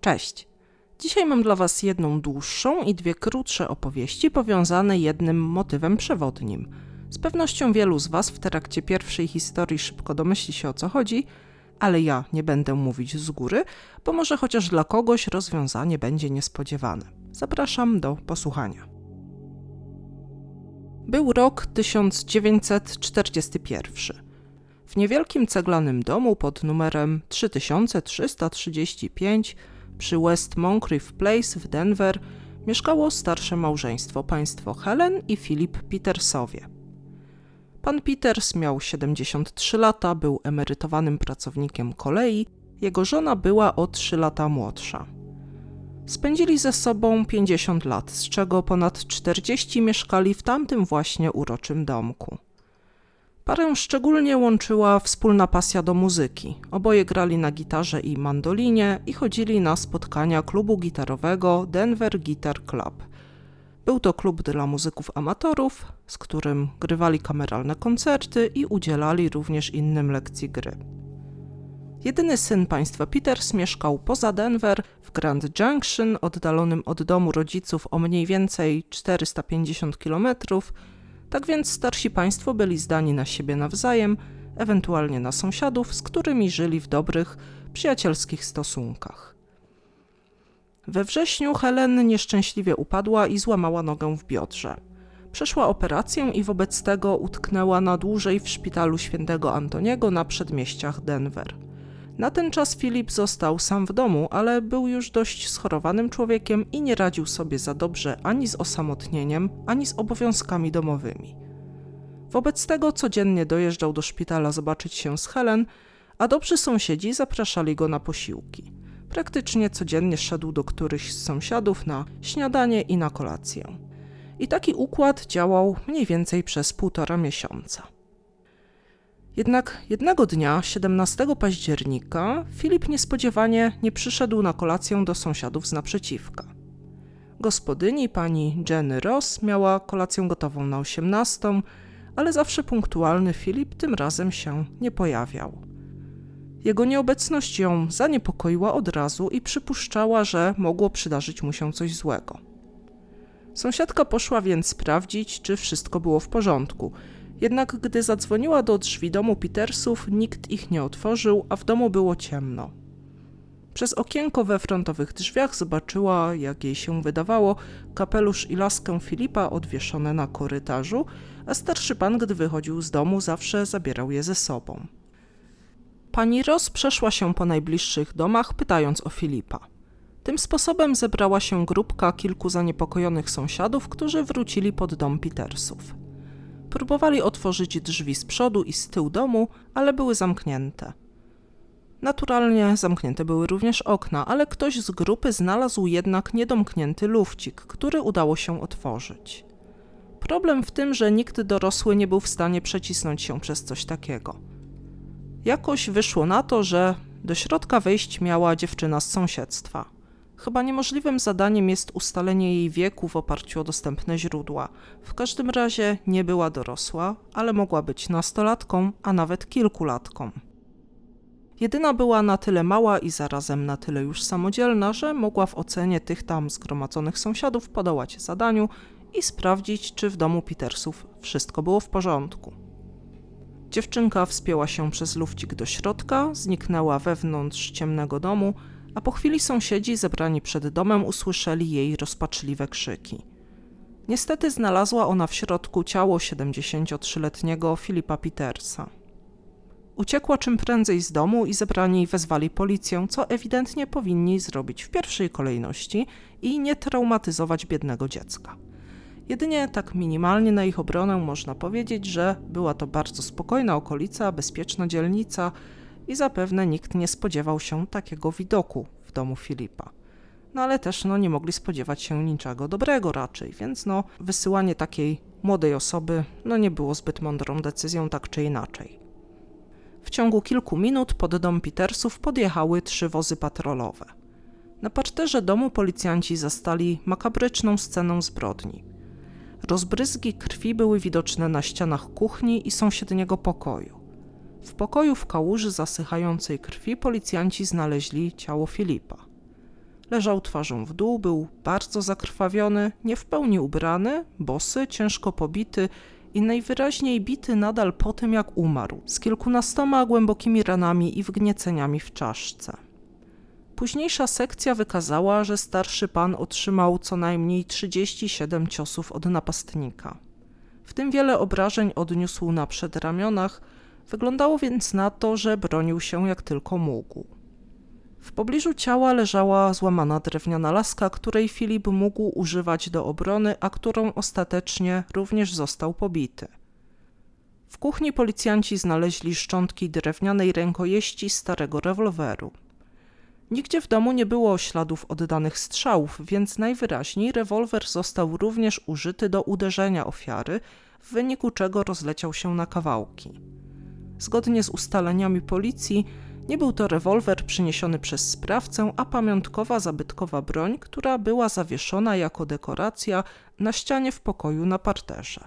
Cześć! Dzisiaj mam dla Was jedną dłuższą i dwie krótsze opowieści powiązane jednym motywem przewodnim. Z pewnością wielu z Was w trakcie pierwszej historii szybko domyśli się, o co chodzi, ale ja nie będę mówić z góry, bo może chociaż dla kogoś rozwiązanie będzie niespodziewane. Zapraszam do posłuchania. Był rok 1941. W niewielkim ceglanym domu pod numerem 3335 przy West Moncrief Place w Denver mieszkało starsze małżeństwo, państwo Helen i Philip Petersowie. Pan Peters miał 73 lata, był emerytowanym pracownikiem kolei, jego żona była o 3 lata młodsza. Spędzili ze sobą 50 lat, z czego ponad 40 mieszkali w tamtym właśnie uroczym domku. Parę szczególnie łączyła wspólna pasja do muzyki. Oboje grali na gitarze i mandolinie i chodzili na spotkania klubu gitarowego Denver Guitar Club. Był to klub dla muzyków amatorów, z którym grywali kameralne koncerty i udzielali również innym lekcji gry. Jedyny syn państwa Peters mieszkał poza Denver, w Grand Junction, oddalonym od domu rodziców o mniej więcej 450 km. Tak więc starsi państwo byli zdani na siebie nawzajem, ewentualnie na sąsiadów, z którymi żyli w dobrych, przyjacielskich stosunkach. We wrześniu Helen nieszczęśliwie upadła i złamała nogę w biodrze. Przeszła operację i wobec tego utknęła na dłużej w szpitalu Świętego Antoniego na przedmieściach Denver. Na ten czas Philip został sam w domu, ale był już dość schorowanym człowiekiem i nie radził sobie za dobrze ani z osamotnieniem, ani z obowiązkami domowymi. Wobec tego codziennie dojeżdżał do szpitala zobaczyć się z Helen, a dobrzy sąsiedzi zapraszali go na posiłki. Praktycznie codziennie szedł do którychś z sąsiadów na śniadanie i na kolację. I taki układ działał mniej więcej przez 1,5 miesiąca. Jednak jednego dnia, 17 października, Philip niespodziewanie nie przyszedł na kolację do sąsiadów z naprzeciwka. Gospodyni, pani Jenny Ross, miała kolację gotową na 18, ale zawsze punktualny Philip tym razem się nie pojawiał. Jego nieobecność ją zaniepokoiła od razu i przypuszczała, że mogło przydarzyć mu się coś złego. Sąsiadka poszła więc sprawdzić, czy wszystko było w porządku. Jednak gdy zadzwoniła do drzwi domu Petersów, nikt ich nie otworzył, a w domu było ciemno. Przez okienko we frontowych drzwiach zobaczyła, jak jej się wydawało, kapelusz i laskę Filipa odwieszone na korytarzu, a starszy pan, gdy wychodził z domu, zawsze zabierał je ze sobą. Pani Ross przeszła się po najbliższych domach, pytając o Filipa. Tym sposobem zebrała się grupka kilku zaniepokojonych sąsiadów, którzy wrócili pod dom Petersów. Próbowali otworzyć drzwi z przodu i z tyłu domu, ale były zamknięte. Naturalnie zamknięte były również okna, ale ktoś z grupy znalazł jednak niedomknięty lufcik, który udało się otworzyć. Problem w tym, że nikt dorosły nie był w stanie przecisnąć się przez coś takiego. Jakoś wyszło na to, że do środka wejść miała dziewczyna z sąsiedztwa. Chyba niemożliwym zadaniem jest ustalenie jej wieku w oparciu o dostępne źródła. W każdym razie nie była dorosła, ale mogła być nastolatką, a nawet kilkulatką. Jedyna była na tyle mała i zarazem na tyle już samodzielna, że mogła w ocenie tych tam zgromadzonych sąsiadów podołać zadaniu i sprawdzić, czy w domu Petersów wszystko było w porządku. Dziewczynka wspięła się przez lufcik do środka, zniknęła wewnątrz ciemnego domu, a po chwili sąsiedzi zebrani przed domem usłyszeli jej rozpaczliwe krzyki. Niestety znalazła ona w środku ciało 73-letniego Philipa Petersa. Uciekła czym prędzej z domu i zebrani wezwali policję, co ewidentnie powinni zrobić w pierwszej kolejności i nie traumatyzować biednego dziecka. Jedynie tak minimalnie na ich obronę można powiedzieć, że była to bardzo spokojna okolica, bezpieczna dzielnica i zapewne nikt nie spodziewał się takiego widoku w domu Filipa. No ale też nie mogli spodziewać się niczego dobrego raczej, więc wysyłanie takiej młodej osoby nie było zbyt mądrą decyzją tak czy inaczej. W ciągu kilku minut pod dom Petersów podjechały 3 wozy patrolowe. Na parterze domu policjanci zastali makabryczną scenę zbrodni. Rozbryzgi krwi były widoczne na ścianach kuchni i sąsiedniego pokoju. W pokoju w kałuży zasychającej krwi policjanci znaleźli ciało Filipa. Leżał twarzą w dół, był bardzo zakrwawiony, nie w pełni ubrany, bosy, ciężko pobity i najwyraźniej bity nadal po tym, jak umarł, z kilkunastoma głębokimi ranami i wgnieceniami w czaszce. Późniejsza sekcja wykazała, że starszy pan otrzymał co najmniej 37 ciosów od napastnika. W tym wiele obrażeń odniósł na przedramionach, wyglądało więc na to, że bronił się jak tylko mógł. W pobliżu ciała leżała złamana drewniana laska, której Filip mógł używać do obrony, a którą ostatecznie również został pobity. W kuchni policjanci znaleźli szczątki drewnianej rękojeści starego rewolweru. Nigdzie w domu nie było śladów oddanych strzałów, więc najwyraźniej rewolwer został również użyty do uderzenia ofiary, w wyniku czego rozleciał się na kawałki. Zgodnie z ustaleniami policji, nie był to rewolwer przyniesiony przez sprawcę, a pamiątkowa zabytkowa broń, która była zawieszona jako dekoracja na ścianie w pokoju na parterze.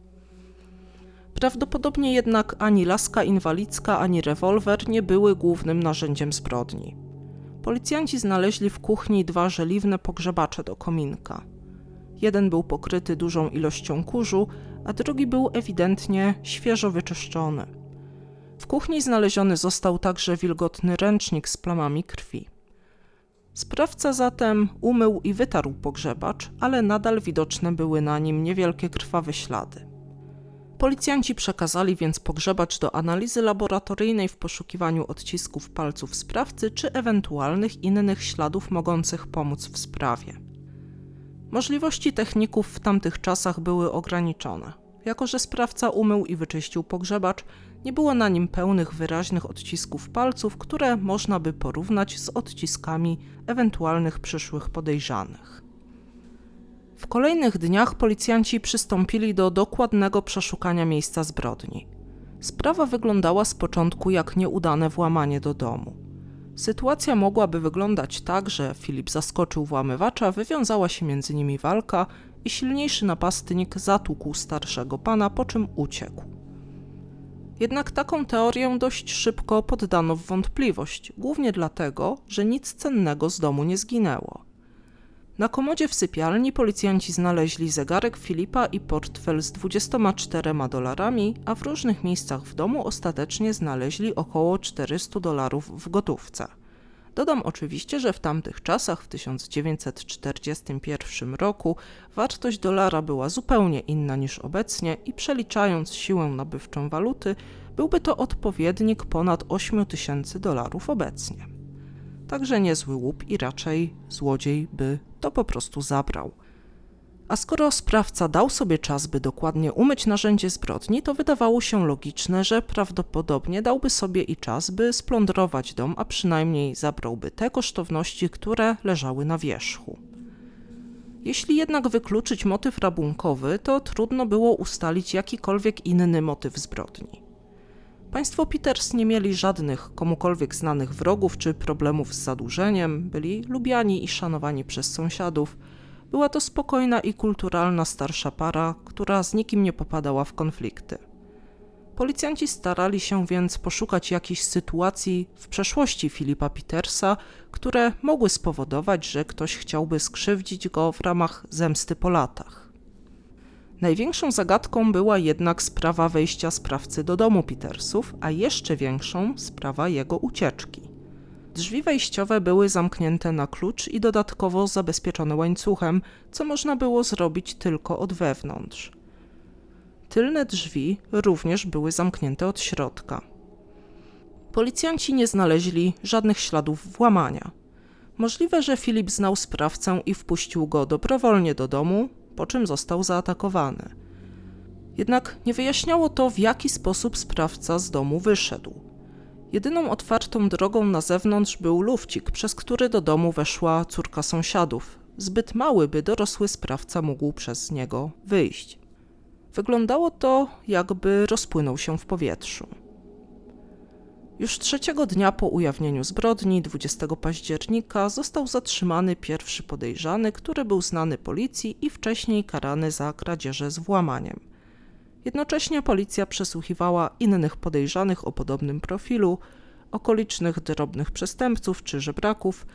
Prawdopodobnie jednak ani laska inwalidzka, ani rewolwer nie były głównym narzędziem zbrodni. Policjanci znaleźli w kuchni 2 żeliwne pogrzebacze do kominka. Jeden był pokryty dużą ilością kurzu, a drugi był ewidentnie świeżo wyczyszczony. W kuchni znaleziony został także wilgotny ręcznik z plamami krwi. Sprawca zatem umył i wytarł pogrzebacz, ale nadal widoczne były na nim niewielkie krwawe ślady. Policjanci przekazali więc pogrzebacz do analizy laboratoryjnej w poszukiwaniu odcisków palców sprawcy czy ewentualnych innych śladów mogących pomóc w sprawie. Możliwości techników w tamtych czasach były ograniczone. Jako że sprawca umył i wyczyścił pogrzebacz, nie było na nim pełnych, wyraźnych odcisków palców, które można by porównać z odciskami ewentualnych przyszłych podejrzanych. W kolejnych dniach policjanci przystąpili do dokładnego przeszukania miejsca zbrodni. Sprawa wyglądała z początku jak nieudane włamanie do domu. Sytuacja mogłaby wyglądać tak, że Filip zaskoczył włamywacza, wywiązała się między nimi walka i silniejszy napastnik zatłukł starszego pana, po czym uciekł. Jednak taką teorię dość szybko poddano w wątpliwość, głównie dlatego, że nic cennego z domu nie zginęło. Na komodzie w sypialni policjanci znaleźli zegarek Filipa i portfel z $24, a w różnych miejscach w domu ostatecznie znaleźli około $400 w gotówce. Dodam oczywiście, że w tamtych czasach, w 1941 roku, wartość dolara była zupełnie inna niż obecnie i przeliczając siłę nabywczą waluty, byłby to odpowiednik ponad $8,000 obecnie. Także niezły łup i raczej złodziej by to po prostu zabrał. A skoro sprawca dał sobie czas, by dokładnie umyć narzędzie zbrodni, to wydawało się logiczne, że prawdopodobnie dałby sobie i czas, by splądrować dom, a przynajmniej zabrałby te kosztowności, które leżały na wierzchu. Jeśli jednak wykluczyć motyw rabunkowy, to trudno było ustalić jakikolwiek inny motyw zbrodni. Państwo Peters nie mieli żadnych komukolwiek znanych wrogów czy problemów z zadłużeniem, byli lubiani i szanowani przez sąsiadów. Była to spokojna i kulturalna starsza para, która z nikim nie popadała w konflikty. Policjanci starali się więc poszukać jakichś sytuacji w przeszłości Filipa Petersa, które mogły spowodować, że ktoś chciałby skrzywdzić go w ramach zemsty po latach. Największą zagadką była jednak sprawa wejścia sprawcy do domu Petersów, a jeszcze większą sprawa jego ucieczki. Drzwi wejściowe były zamknięte na klucz i dodatkowo zabezpieczone łańcuchem, co można było zrobić tylko od wewnątrz. Tylne drzwi również były zamknięte od środka. Policjanci nie znaleźli żadnych śladów włamania. Możliwe, że Filip znał sprawcę i wpuścił go dobrowolnie do domu, po czym został zaatakowany. Jednak nie wyjaśniało to, w jaki sposób sprawca z domu wyszedł. Jedyną otwartą drogą na zewnątrz był lufcik, przez który do domu weszła córka sąsiadów, zbyt mały, by dorosły sprawca mógł przez niego wyjść. Wyglądało to, jakby rozpłynął się w powietrzu. Już 3 dnia po ujawnieniu zbrodni, 20 października, został zatrzymany pierwszy podejrzany, który był znany policji i wcześniej karany za kradzieże z włamaniem. Jednocześnie policja przesłuchiwała innych podejrzanych o podobnym profilu, okolicznych drobnych przestępców czy żebraków,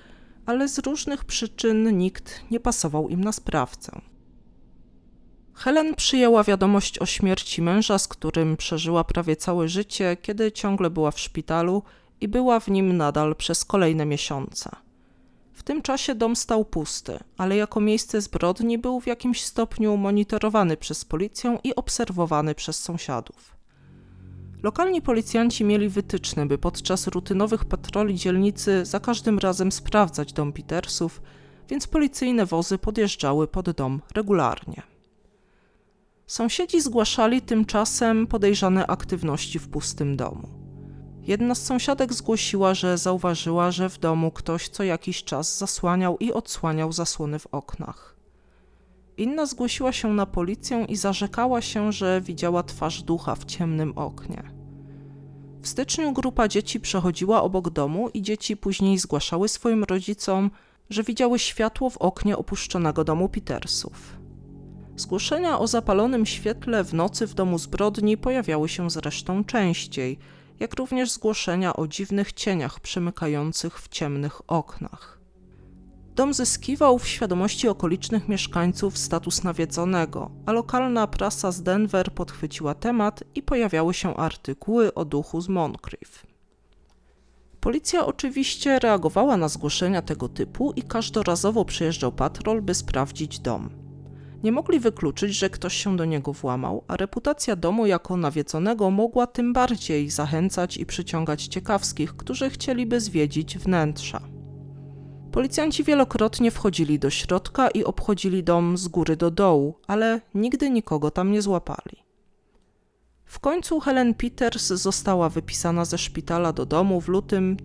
ale z różnych przyczyn nikt nie pasował im na sprawcę. Helen przyjęła wiadomość o śmierci męża, z którym przeżyła prawie całe życie, kiedy ciągle była w szpitalu i była w nim nadal przez kolejne miesiące. W tym czasie dom stał pusty, ale jako miejsce zbrodni był w jakimś stopniu monitorowany przez policję i obserwowany przez sąsiadów. Lokalni policjanci mieli wytyczne, by podczas rutynowych patroli dzielnicy za każdym razem sprawdzać dom Petersów, więc policyjne wozy podjeżdżały pod dom regularnie. Sąsiedzi zgłaszali tymczasem podejrzane aktywności w pustym domu. Jedna z sąsiadek zgłosiła, że zauważyła, że w domu ktoś co jakiś czas zasłaniał i odsłaniał zasłony w oknach. Inna zgłosiła się na policję i zarzekała się, że widziała twarz ducha w ciemnym oknie. W styczniu grupa dzieci przechodziła obok domu i dzieci później zgłaszały swoim rodzicom, że widziały światło w oknie opuszczonego domu Petersów. Zgłoszenia o zapalonym świetle w nocy w domu zbrodni pojawiały się zresztą częściej, jak również zgłoszenia o dziwnych cieniach przemykających w ciemnych oknach. Dom zyskiwał w świadomości okolicznych mieszkańców status nawiedzonego, a lokalna prasa z Denver podchwyciła temat i pojawiały się artykuły o duchu z Moncrief. Policja oczywiście reagowała na zgłoszenia tego typu i każdorazowo przyjeżdżał patrol, by sprawdzić dom. Nie mogli wykluczyć, że ktoś się do niego włamał, a reputacja domu jako nawiedzonego mogła tym bardziej zachęcać i przyciągać ciekawskich, którzy chcieliby zwiedzić wnętrza. Policjanci wielokrotnie wchodzili do środka i obchodzili dom z góry do dołu, ale nigdy nikogo tam nie złapali. W końcu Helen Peters została wypisana ze szpitala do domu w lutym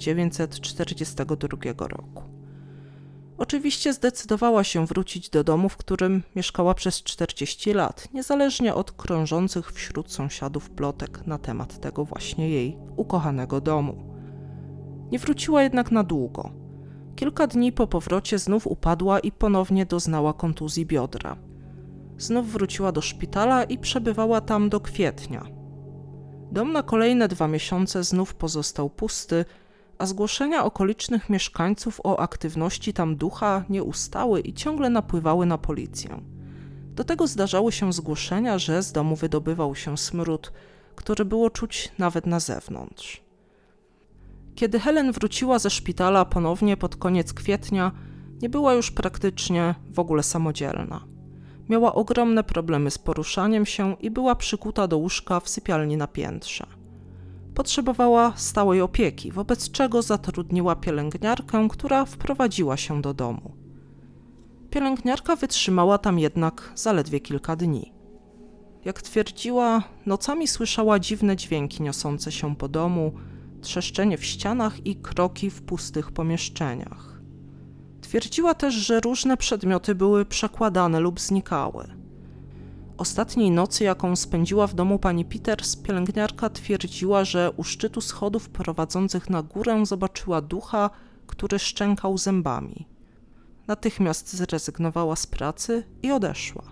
1942 roku. Oczywiście zdecydowała się wrócić do domu, w którym mieszkała przez 40 lat, niezależnie od krążących wśród sąsiadów plotek na temat tego właśnie jej ukochanego domu. Nie wróciła jednak na długo. Kilka dni po powrocie znów upadła i ponownie doznała kontuzji biodra. Znów wróciła do szpitala i przebywała tam do kwietnia. Dom na kolejne 2 miesiące znów pozostał pusty, a zgłoszenia okolicznych mieszkańców o aktywności tam ducha nie ustały i ciągle napływały na policję. Do tego zdarzały się zgłoszenia, że z domu wydobywał się smród, który było czuć nawet na zewnątrz. Kiedy Helen wróciła ze szpitala ponownie pod koniec kwietnia, nie była już praktycznie w ogóle samodzielna. Miała ogromne problemy z poruszaniem się i była przykuta do łóżka w sypialni na piętrze. Potrzebowała stałej opieki, wobec czego zatrudniła pielęgniarkę, która wprowadziła się do domu. Pielęgniarka wytrzymała tam jednak zaledwie kilka dni. Jak twierdziła, nocami słyszała dziwne dźwięki niosące się po domu, trzeszczenie w ścianach i kroki w pustych pomieszczeniach. Twierdziła też, że różne przedmioty były przekładane lub znikały. Ostatniej nocy, jaką spędziła w domu pani Peters, pielęgniarka twierdziła, że u szczytu schodów prowadzących na górę zobaczyła ducha, który szczękał zębami. Natychmiast zrezygnowała z pracy i odeszła.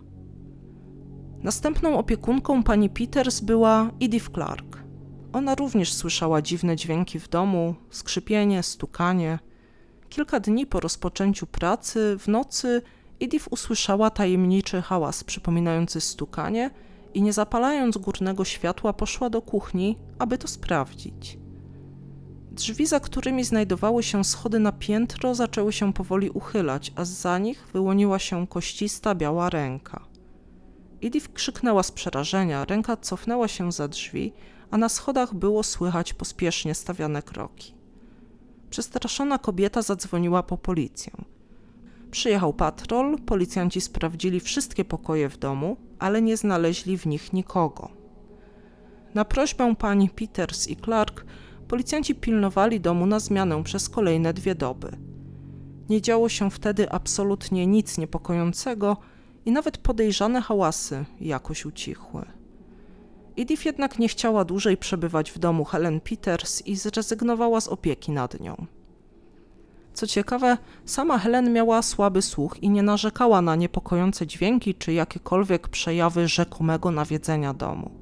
Następną opiekunką pani Peters była Edith Clark. Ona również słyszała dziwne dźwięki w domu, skrzypienie, stukanie. Kilka dni po rozpoczęciu pracy, w nocy, Edith usłyszała tajemniczy hałas przypominający stukanie i nie zapalając górnego światła poszła do kuchni, aby to sprawdzić. Drzwi, za którymi znajdowały się schody na piętro, zaczęły się powoli uchylać, a zza nich wyłoniła się koścista, biała ręka. Edith krzyknęła z przerażenia, ręka cofnęła się za drzwi, a na schodach było słychać pospiesznie stawiane kroki. Przestraszona kobieta zadzwoniła po policję. Przyjechał patrol, policjanci sprawdzili wszystkie pokoje w domu, ale nie znaleźli w nich nikogo. Na prośbę pani Peters i Clark policjanci pilnowali domu na zmianę przez kolejne 2 doby. Nie działo się wtedy absolutnie nic niepokojącego i nawet podejrzane hałasy jakoś ucichły. Edith jednak nie chciała dłużej przebywać w domu Helen Peters i zrezygnowała z opieki nad nią. Co ciekawe, sama Helen miała słaby słuch i nie narzekała na niepokojące dźwięki czy jakiekolwiek przejawy rzekomego nawiedzenia domu.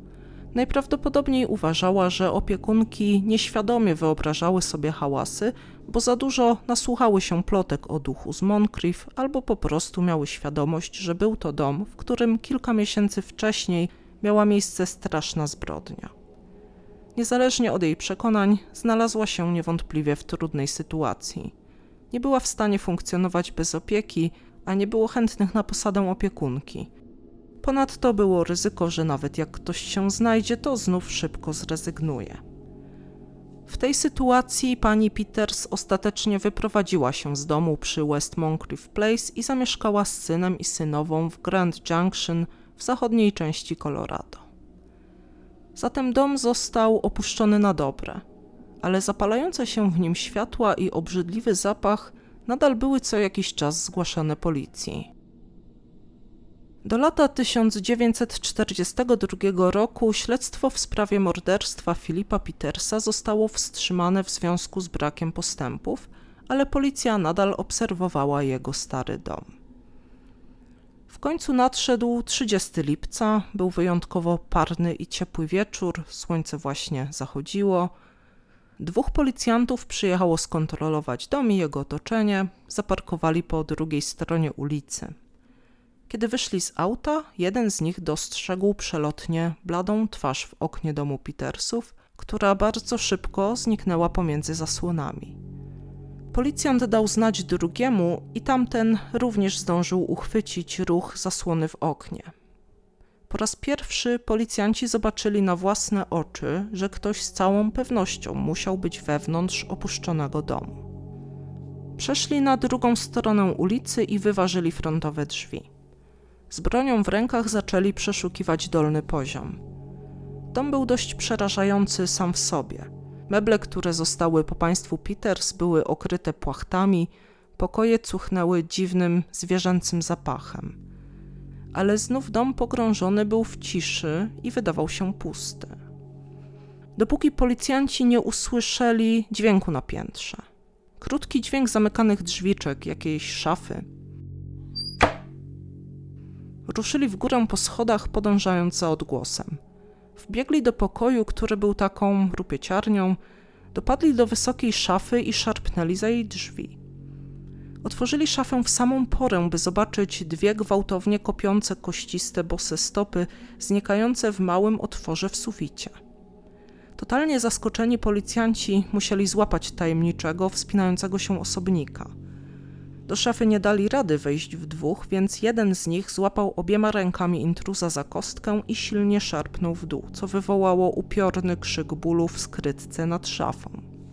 Najprawdopodobniej uważała, że opiekunki nieświadomie wyobrażały sobie hałasy, bo za dużo nasłuchały się plotek o duchu z Moncrief albo po prostu miały świadomość, że był to dom, w którym kilka miesięcy wcześniej miała miejsce straszna zbrodnia. Niezależnie od jej przekonań, znalazła się niewątpliwie w trudnej sytuacji. Nie była w stanie funkcjonować bez opieki, a nie było chętnych na posadę opiekunki. Ponadto było ryzyko, że nawet jak ktoś się znajdzie, to znów szybko zrezygnuje. W tej sytuacji pani Peters ostatecznie wyprowadziła się z domu przy West Moncrief Place i zamieszkała z synem i synową w Grand Junction w zachodniej części Colorado. Zatem dom został opuszczony na dobre, ale zapalające się w nim światła i obrzydliwy zapach nadal były co jakiś czas zgłaszane policji. Do lata 1942 roku śledztwo w sprawie morderstwa Philipa Petersa zostało wstrzymane w związku z brakiem postępów, ale policja nadal obserwowała jego stary dom. W końcu nadszedł 30 lipca, był wyjątkowo parny i ciepły wieczór, słońce właśnie zachodziło. 2 policjantów przyjechało skontrolować dom i jego otoczenie, zaparkowali po drugiej stronie ulicy. Kiedy wyszli z auta, jeden z nich dostrzegł przelotnie bladą twarz w oknie domu Petersów, która bardzo szybko zniknęła pomiędzy zasłonami. Policjant dał znać drugiemu i tamten również zdążył uchwycić ruch zasłony w oknie. Po raz pierwszy policjanci zobaczyli na własne oczy, że ktoś z całą pewnością musiał być wewnątrz opuszczonego domu. Przeszli na drugą stronę ulicy i wyważyli frontowe drzwi. Z bronią w rękach zaczęli przeszukiwać dolny poziom. Dom był dość przerażający sam w sobie. Meble, które zostały po państwu Peters, były okryte płachtami, pokoje cuchnęły dziwnym, zwierzęcym zapachem. Ale znów dom pogrążony był w ciszy i wydawał się pusty. Dopóki policjanci nie usłyszeli dźwięku na piętrze. Krótki dźwięk zamykanych drzwiczek, jakiejś szafy. Ruszyli w górę po schodach, podążając za odgłosem. Wbiegli do pokoju, który był taką rupieciarnią, dopadli do wysokiej szafy i szarpnęli za jej drzwi. Otworzyli szafę w samą porę, by zobaczyć 2 gwałtownie kopiące kościste bose stopy znikające w małym otworze w suficie. Totalnie zaskoczeni policjanci musieli złapać tajemniczego, wspinającego się osobnika. Do szafy nie dali rady wejść w 2, więc jeden z nich złapał obiema rękami intruza za kostkę i silnie szarpnął w dół, co wywołało upiorny krzyk bólu w skrytce nad szafą.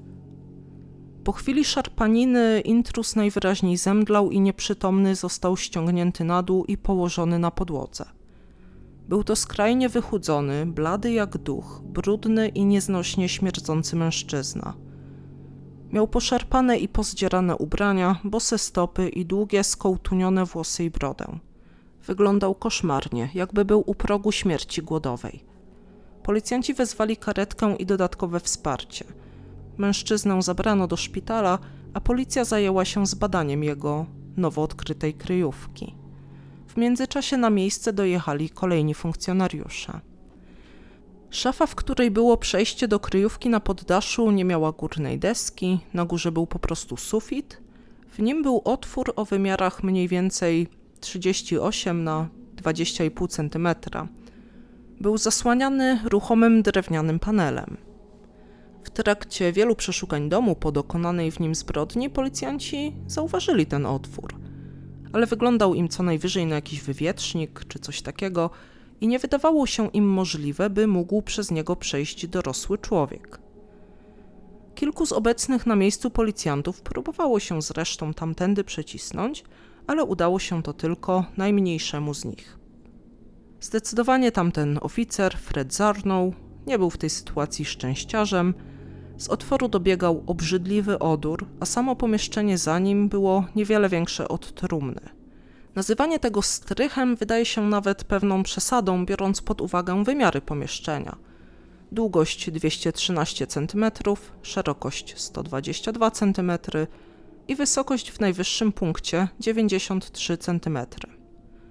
Po chwili szarpaniny intruz najwyraźniej zemdlał i nieprzytomny został ściągnięty na dół i położony na podłodze. Był to skrajnie wychudzony, blady jak duch, brudny i nieznośnie śmierdzący mężczyzna. Miał poszarpane i pozdzierane ubrania, bose stopy i długie, skołtunione włosy i brodę. Wyglądał koszmarnie, jakby był u progu śmierci głodowej. Policjanci wezwali karetkę i dodatkowe wsparcie. Mężczyznę zabrano do szpitala, a policja zajęła się zbadaniem jego nowo odkrytej kryjówki. W międzyczasie na miejsce dojechali kolejni funkcjonariusze. Szafa, w której było przejście do kryjówki na poddaszu, nie miała górnej deski, na górze był po prostu sufit. W nim był otwór o wymiarach mniej więcej 38 na 20,5 cm. Był zasłaniany ruchomym drewnianym panelem. W trakcie wielu przeszukań domu po dokonanej w nim zbrodni policjanci zauważyli ten otwór, ale wyglądał im co najwyżej na jakiś wywietrznik czy coś takiego i nie wydawało się im możliwe, by mógł przez niego przejść dorosły człowiek. Kilku z obecnych na miejscu policjantów próbowało się zresztą tamtędy przecisnąć, ale udało się to tylko najmniejszemu z nich. Zdecydowanie tamten oficer, Fred Zarnow, nie był w tej sytuacji szczęściarzem. Z otworu dobiegał obrzydliwy odór, a samo pomieszczenie za nim było niewiele większe od trumny. Nazywanie tego strychem wydaje się nawet pewną przesadą, biorąc pod uwagę wymiary pomieszczenia. Długość 213 cm, szerokość 122 cm i wysokość w najwyższym punkcie 93 cm.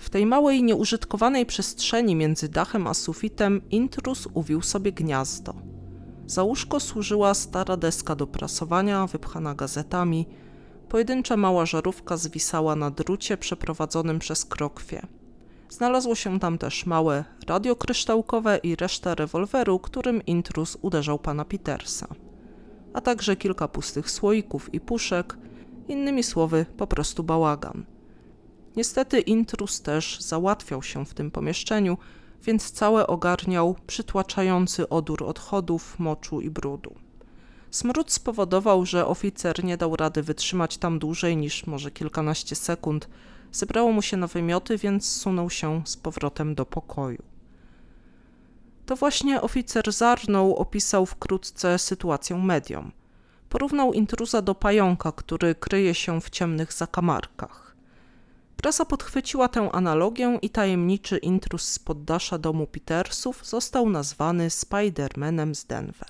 W tej małej, nieużytkowanej przestrzeni między dachem a sufitem intruz uwił sobie gniazdo. Za łóżko służyła stara deska do prasowania, wypchana gazetami. Pojedyncza mała żarówka zwisała na drucie przeprowadzonym przez krokwie. Znalazło się tam też małe radio kryształkowe i reszta rewolweru, którym intruz uderzał pana Petersa, a także kilka pustych słoików i puszek, innymi słowy po prostu bałagan. Niestety intruz też załatwiał się w tym pomieszczeniu, więc całe ogarniał przytłaczający odór odchodów, moczu i brudu. Smród spowodował, że oficer nie dał rady wytrzymać tam dłużej niż może kilkanaście sekund. Zebrało mu się na wymioty, więc zsunął się z powrotem do pokoju. To właśnie oficer Zarnow opisał wkrótce sytuację mediom. Porównał intruza do pająka, który kryje się w ciemnych zakamarkach. Prasa podchwyciła tę analogię i tajemniczy intruz z poddasza domu Petersów został nazwany Spidermanem z Denver.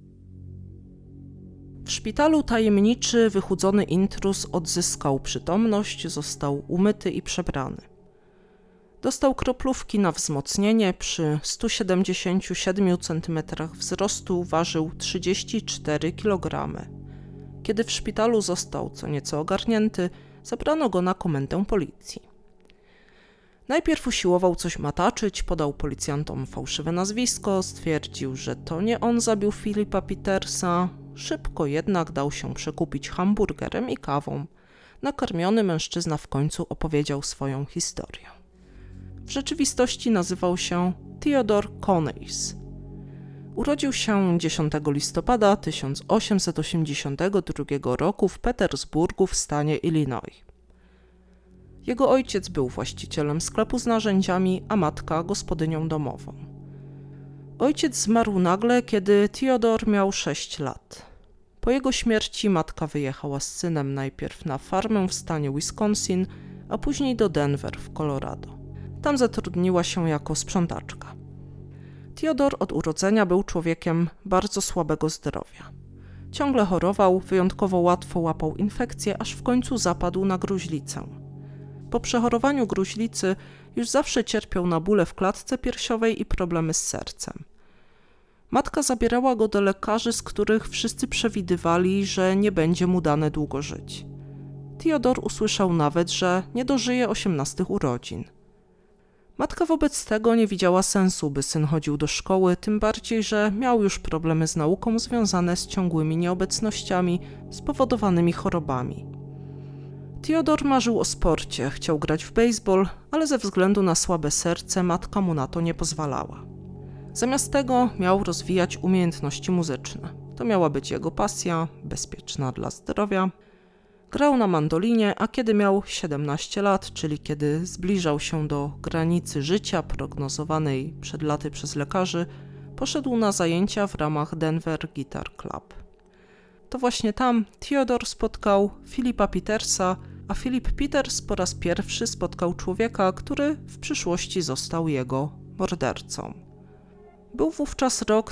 W szpitalu tajemniczy, wychudzony intruz odzyskał przytomność, został umyty i przebrany. Dostał kroplówki na wzmocnienie, przy 177 cm wzrostu ważył 34 kg. Kiedy w szpitalu został co nieco ogarnięty, zabrano go na komendę policji. Najpierw usiłował coś mataczyć, podał policjantom fałszywe nazwisko, stwierdził, że to nie on zabił Philipa Petersa. Szybko jednak dał się przekupić hamburgerem i kawą. Nakarmiony mężczyzna w końcu opowiedział swoją historię. W rzeczywistości nazywał się Theodore Conneys. Urodził się 10 listopada 1882 roku w Petersburgu w stanie Illinois. Jego ojciec był właścicielem sklepu z narzędziami, a matka gospodynią domową. Ojciec zmarł nagle, kiedy Theodore miał 6 lat. Po jego śmierci matka wyjechała z synem najpierw na farmę w stanie Wisconsin, a później do Denver w Colorado. Tam zatrudniła się jako sprzątaczka. Theodore od urodzenia był człowiekiem bardzo słabego zdrowia. Ciągle chorował, wyjątkowo łatwo łapał infekcje, aż w końcu zapadł na gruźlicę. Po przechorowaniu gruźlicy już zawsze cierpiał na bóle w klatce piersiowej i problemy z sercem. Matka zabierała go do lekarzy, z których wszyscy przewidywali, że nie będzie mu dane długo żyć. Theodore usłyszał nawet, że nie dożyje 18 urodzin. Matka wobec tego nie widziała sensu, by syn chodził do szkoły, tym bardziej, że miał już problemy z nauką związane z ciągłymi nieobecnościami spowodowanymi chorobami. Theodore marzył o sporcie, chciał grać w baseball, ale ze względu na słabe serce matka mu na to nie pozwalała. Zamiast tego miał rozwijać umiejętności muzyczne. To miała być jego pasja, bezpieczna dla zdrowia. Grał na mandolinie, a kiedy miał 17 lat, czyli kiedy zbliżał się do granicy życia prognozowanej przed laty przez lekarzy, poszedł na zajęcia w ramach Denver Guitar Club. To właśnie tam Theodore spotkał Philipa Petersa, a Philip Peters po raz pierwszy spotkał człowieka, który w przyszłości został jego mordercą. Był wówczas rok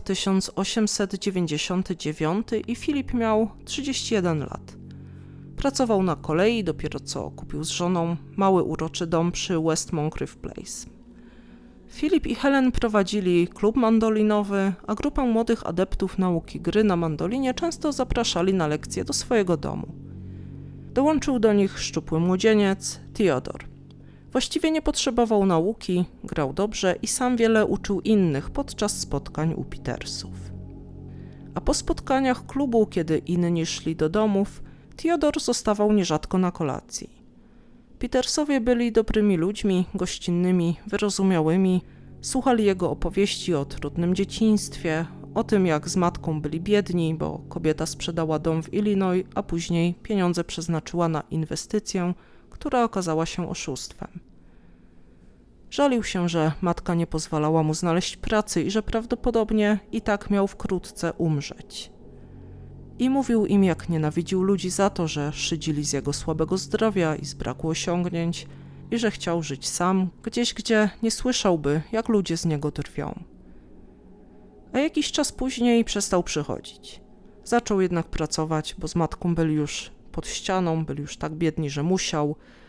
1899 i Philip miał 31 lat. Pracował na kolei, dopiero co kupił z żoną mały uroczy dom przy West Moncrief Place. Philip i Helen prowadzili klub mandolinowy, a grupę młodych adeptów nauki gry na mandolinie często zapraszali na lekcje do swojego domu. Dołączył do nich szczupły młodzieniec, Theodore. Właściwie nie potrzebował nauki, grał dobrze i sam wiele uczył innych podczas spotkań u Petersów. A po spotkaniach klubu, kiedy inni szli do domów, Theodore zostawał nierzadko na kolacji. Petersowie byli dobrymi ludźmi, gościnnymi, wyrozumiałymi, słuchali jego opowieści o trudnym dzieciństwie, o tym jak z matką byli biedni, bo kobieta sprzedała dom w Illinois, a później pieniądze przeznaczyła na inwestycję, która okazała się oszustwem. Żalił się, że matka nie pozwalała mu znaleźć pracy i że prawdopodobnie i tak miał wkrótce umrzeć. I mówił im, jak nienawidził ludzi za to, że szydzili z jego słabego zdrowia i z braku osiągnięć i że chciał żyć sam, gdzieś gdzie nie słyszałby, jak ludzie z niego drwią. A jakiś czas później przestał przychodzić. Zaczął jednak pracować, bo z matką byli już pod ścianą, byli już tak biedni, że musiał.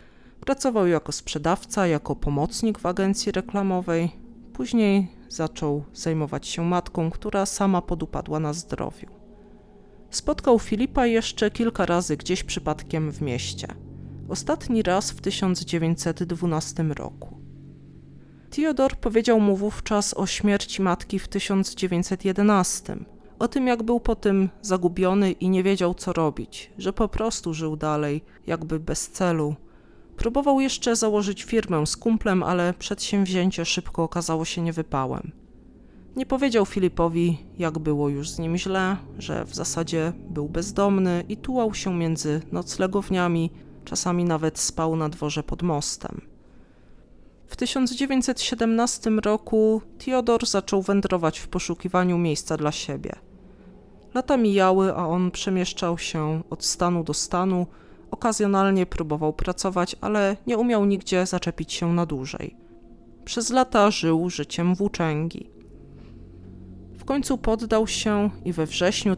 Pracował jako sprzedawca, jako pomocnik w agencji reklamowej. Później zaczął zajmować się matką, która sama podupadła na zdrowiu. Spotkał Filipa jeszcze kilka razy gdzieś przypadkiem w mieście. Ostatni raz w 1912 roku. Theodore powiedział mu wówczas o śmierci matki w 1911, o tym, jak był po tym zagubiony i nie wiedział, co robić, że po prostu żył dalej, jakby bez celu. Próbował jeszcze założyć firmę z kumplem, ale przedsięwzięcie szybko okazało się niewypałem. Nie powiedział Filipowi, jak było już z nim źle, że w zasadzie był bezdomny i tułał się między noclegowniami, czasami nawet spał na dworze pod mostem. W 1917 roku Theodore zaczął wędrować w poszukiwaniu miejsca dla siebie. Lata mijały, a on przemieszczał się od stanu do stanu, okazjonalnie próbował pracować, ale nie umiał nigdzie zaczepić się na dłużej. Przez lata żył życiem włóczęgi. W końcu poddał się i we wrześniu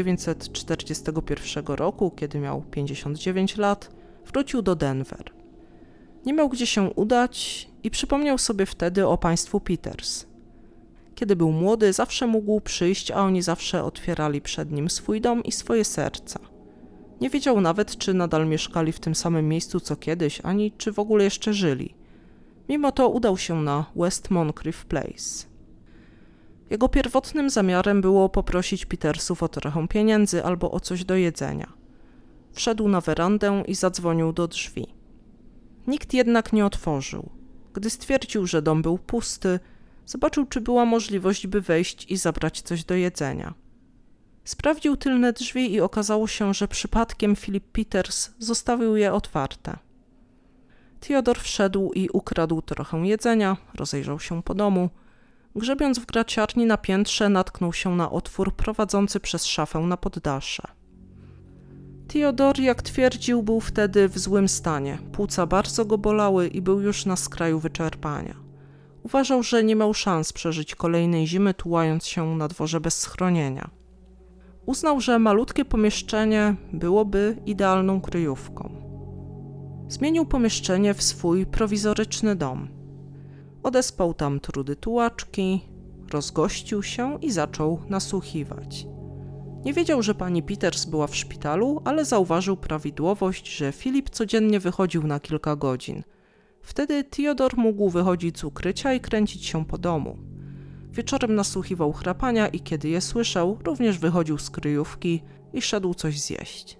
1941 roku, kiedy miał 59 lat, wrócił do Denver. Nie miał gdzie się udać i przypomniał sobie wtedy o państwu Peters. Kiedy był młody, zawsze mógł przyjść, a oni zawsze otwierali przed nim swój dom i swoje serca. Nie wiedział nawet, czy nadal mieszkali w tym samym miejscu co kiedyś, ani czy w ogóle jeszcze żyli. Mimo to udał się na West Moncrief Place. Jego pierwotnym zamiarem było poprosić Petersów o trochę pieniędzy albo o coś do jedzenia. Wszedł na werandę i zadzwonił do drzwi. Nikt jednak nie otworzył. Gdy stwierdził, że dom był pusty, zobaczył, czy była możliwość, by wejść i zabrać coś do jedzenia. Sprawdził tylne drzwi i okazało się, że przypadkiem Philip Peters zostawił je otwarte. Theodore wszedł i ukradł trochę jedzenia, rozejrzał się po domu. Grzebiąc w graciarni na piętrze, natknął się na otwór prowadzący przez szafę na poddasze. Theodore, jak twierdził, był wtedy w złym stanie. Płuca bardzo go bolały i był już na skraju wyczerpania. Uważał, że nie miał szans przeżyć kolejnej zimy, tułając się na dworze bez schronienia. Uznał, że malutkie pomieszczenie byłoby idealną kryjówką. Zmienił pomieszczenie w swój prowizoryczny dom. Odespał tam trudy tułaczki, rozgościł się i zaczął nasłuchiwać. Nie wiedział, że pani Peters była w szpitalu, ale zauważył prawidłowość, że Filip codziennie wychodził na kilka godzin. Wtedy Theodore mógł wychodzić z ukrycia i kręcić się po domu. Wieczorem nasłuchiwał chrapania i kiedy je słyszał, również wychodził z kryjówki i szedł coś zjeść.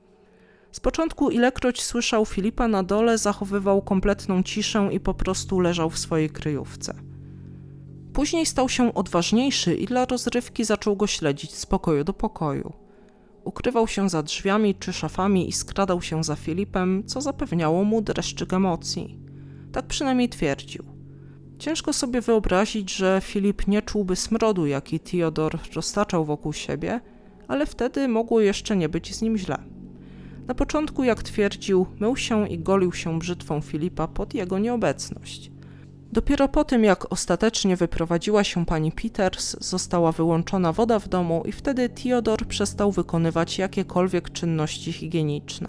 Z początku, ilekroć słyszał Filipa na dole, zachowywał kompletną ciszę i po prostu leżał w swojej kryjówce. Później stał się odważniejszy i dla rozrywki zaczął go śledzić z pokoju do pokoju. Ukrywał się za drzwiami czy szafami i skradał się za Filipem, co zapewniało mu dreszczyk emocji. Tak przynajmniej twierdził. Ciężko sobie wyobrazić, że Filip nie czułby smrodu, jaki Theodore roztaczał wokół siebie, ale wtedy mogło jeszcze nie być z nim źle. Na początku, jak twierdził, mył się i golił się brzytwą Filipa pod jego nieobecność. Dopiero po tym, jak ostatecznie wyprowadziła się pani Peters, została wyłączona woda w domu i wtedy Theodore przestał wykonywać jakiekolwiek czynności higieniczne.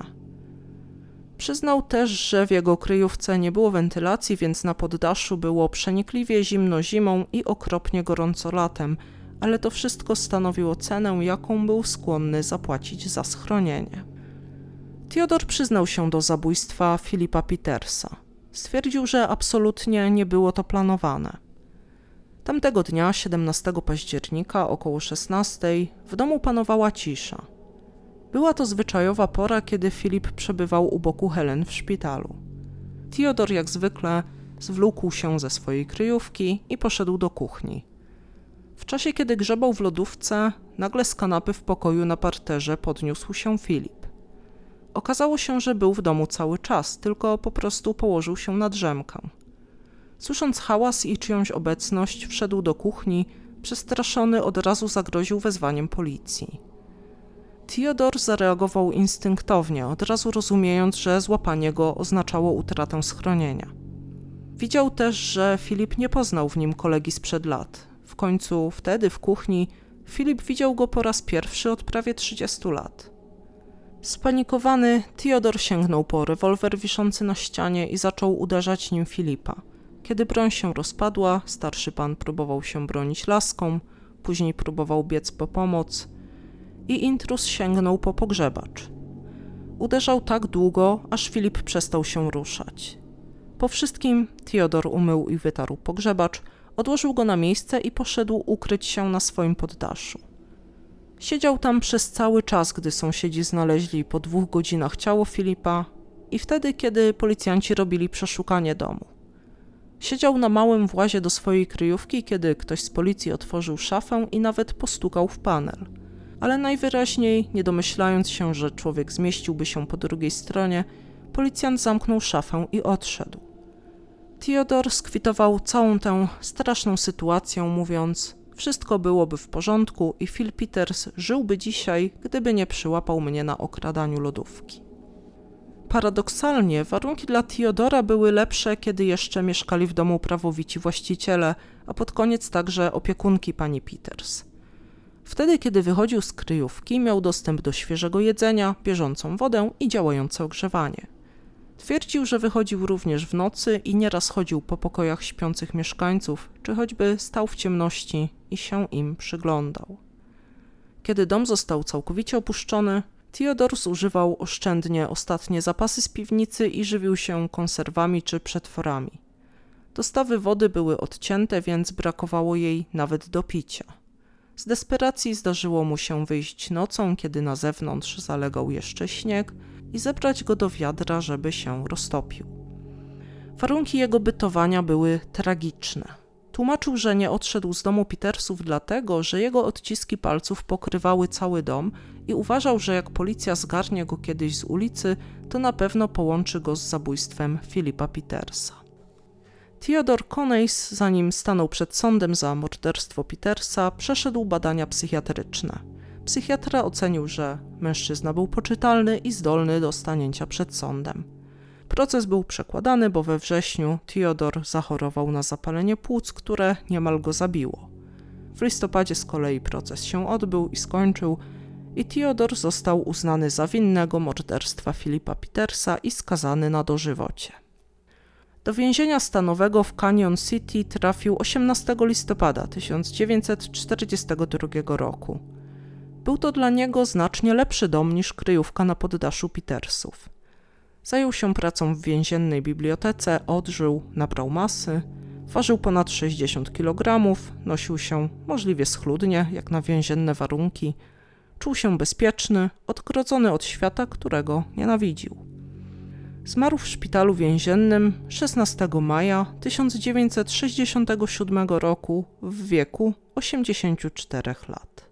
Przyznał też, że w jego kryjówce nie było wentylacji, więc na poddaszu było przenikliwie zimno zimą i okropnie gorąco latem, ale to wszystko stanowiło cenę, jaką był skłonny zapłacić za schronienie. Theodore przyznał się do zabójstwa Philipa Petersa. Stwierdził, że absolutnie nie było to planowane. Tamtego dnia, 17 października, około 16:00, w domu panowała cisza. Była to zwyczajowa pora, kiedy Filip przebywał u boku Helen w szpitalu. Theodore, jak zwykle, zwlókł się ze swojej kryjówki i poszedł do kuchni. W czasie, kiedy grzebał w lodówce, nagle z kanapy w pokoju na parterze podniósł się Filip. Okazało się, że był w domu cały czas, tylko po prostu położył się na drzemkę. Słysząc hałas i czyjąś obecność, wszedł do kuchni, przestraszony od razu zagroził wezwaniem policji. Theodore zareagował instynktownie, od razu rozumiejąc, że złapanie go oznaczało utratę schronienia. Widział też, że Filip nie poznał w nim kolegi sprzed lat. W końcu wtedy w kuchni Filip widział go po raz pierwszy od prawie 30 lat. Spanikowany, Theodor sięgnął po rewolwer wiszący na ścianie i zaczął uderzać nim Filipa. Kiedy broń się rozpadła, starszy pan próbował się bronić laską, później próbował biec po pomoc i intruz sięgnął po pogrzebacz. Uderzał tak długo, aż Filip przestał się ruszać. Po wszystkim Theodor umył i wytarł pogrzebacz, odłożył go na miejsce i poszedł ukryć się na swoim poddaszu. Siedział tam przez cały czas, gdy sąsiedzi znaleźli po 2 godzinach ciało Filipa i wtedy, kiedy policjanci robili przeszukanie domu. Siedział na małym włazie do swojej kryjówki, kiedy ktoś z policji otworzył szafę i nawet postukał w panel. Ale najwyraźniej, nie domyślając się, że człowiek zmieściłby się po drugiej stronie, policjant zamknął szafę i odszedł. Theodor skwitował całą tę straszną sytuację, mówiąc: wszystko byłoby w porządku i Phil Peters żyłby dzisiaj, gdyby nie przyłapał mnie na okradaniu lodówki. Paradoksalnie warunki dla Theodora były lepsze, kiedy jeszcze mieszkali w domu prawowici właściciele, a pod koniec także opiekunki pani Peters. Wtedy, kiedy wychodził z kryjówki, miał dostęp do świeżego jedzenia, bieżącą wodę i działające ogrzewanie. Twierdził, że wychodził również w nocy i nieraz chodził po pokojach śpiących mieszkańców, czy choćby stał w ciemności i się im przyglądał. Kiedy dom został całkowicie opuszczony, Theodor zużywał oszczędnie ostatnie zapasy z piwnicy i żywił się konserwami czy przetworami. Dostawy wody były odcięte, więc brakowało jej nawet do picia. Z desperacji zdarzyło mu się wyjść nocą, kiedy na zewnątrz zalegał jeszcze śnieg, i zebrać go do wiadra, żeby się roztopił. Warunki jego bytowania były tragiczne. Tłumaczył, że nie odszedł z domu Petersów dlatego, że jego odciski palców pokrywały cały dom i uważał, że jak policja zgarnie go kiedyś z ulicy, to na pewno połączy go z zabójstwem Philipa Petersa. Theodor Coneys, zanim stanął przed sądem za morderstwo Petersa, przeszedł badania psychiatryczne. Psychiatra ocenił, że mężczyzna był poczytalny i zdolny do stanięcia przed sądem. Proces był przekładany, bo we wrześniu Theodor zachorował na zapalenie płuc, które niemal go zabiło. W listopadzie z kolei proces się odbył i skończył i Theodor został uznany za winnego morderstwa Philipa Petersa i skazany na dożywocie. Do więzienia stanowego w Canyon City trafił 18 listopada 1942 roku. Był to dla niego znacznie lepszy dom niż kryjówka na poddaszu Petersów. Zajął się pracą w więziennej bibliotece, odżył, nabrał masy, ważył ponad 60 kg, nosił się możliwie schludnie, jak na więzienne warunki, czuł się bezpieczny, odgrodzony od świata, którego nienawidził. Zmarł w szpitalu więziennym 16 maja 1967 roku w wieku 84 lat.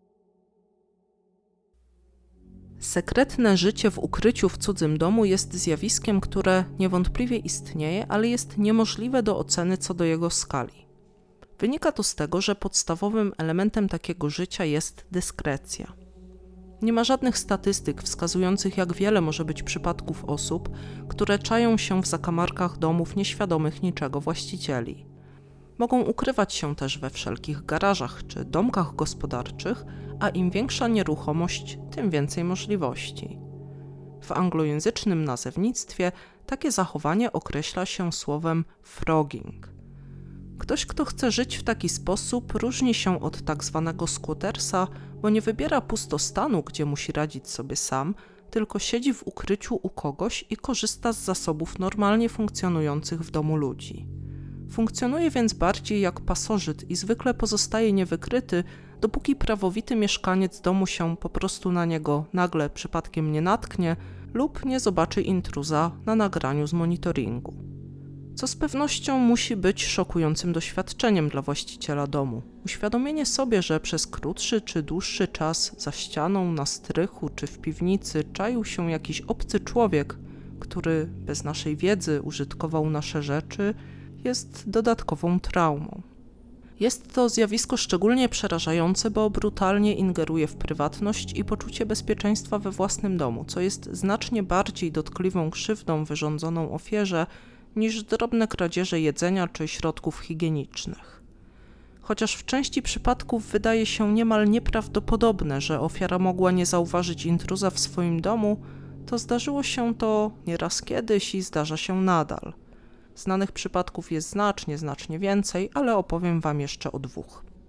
Sekretne życie w ukryciu w cudzym domu jest zjawiskiem, które niewątpliwie istnieje, ale jest niemożliwe do oceny co do jego skali. Wynika to z tego, że podstawowym elementem takiego życia jest dyskrecja. Nie ma żadnych statystyk wskazujących, jak wiele może być przypadków osób, które czają się w zakamarkach domów nieświadomych niczego właścicieli. Mogą ukrywać się też we wszelkich garażach czy domkach gospodarczych, a im większa nieruchomość, tym więcej możliwości. W anglojęzycznym nazewnictwie takie zachowanie określa się słowem frogging. Ktoś, kto chce żyć w taki sposób, różni się od tak zwanego squattersa, bo nie wybiera pustostanu, gdzie musi radzić sobie sam, tylko siedzi w ukryciu u kogoś i korzysta z zasobów normalnie funkcjonujących w domu ludzi. Funkcjonuje więc bardziej jak pasożyt i zwykle pozostaje niewykryty, dopóki prawowity mieszkaniec domu się po prostu na niego nagle przypadkiem nie natknie lub nie zobaczy intruza na nagraniu z monitoringu. Co z pewnością musi być szokującym doświadczeniem dla właściciela domu. Uświadomienie sobie, że przez krótszy czy dłuższy czas za ścianą, na strychu czy w piwnicy czaił się jakiś obcy człowiek, który bez naszej wiedzy użytkował nasze rzeczy, jest dodatkową traumą. Jest to zjawisko szczególnie przerażające, bo brutalnie ingeruje w prywatność i poczucie bezpieczeństwa we własnym domu, co jest znacznie bardziej dotkliwą krzywdą wyrządzoną ofierze niż drobne kradzieże jedzenia czy środków higienicznych. Chociaż w części przypadków wydaje się niemal nieprawdopodobne, że ofiara mogła nie zauważyć intruza w swoim domu, to zdarzyło się to nieraz kiedyś i zdarza się nadal. Znanych przypadków jest znacznie więcej, ale opowiem Wam jeszcze o 2.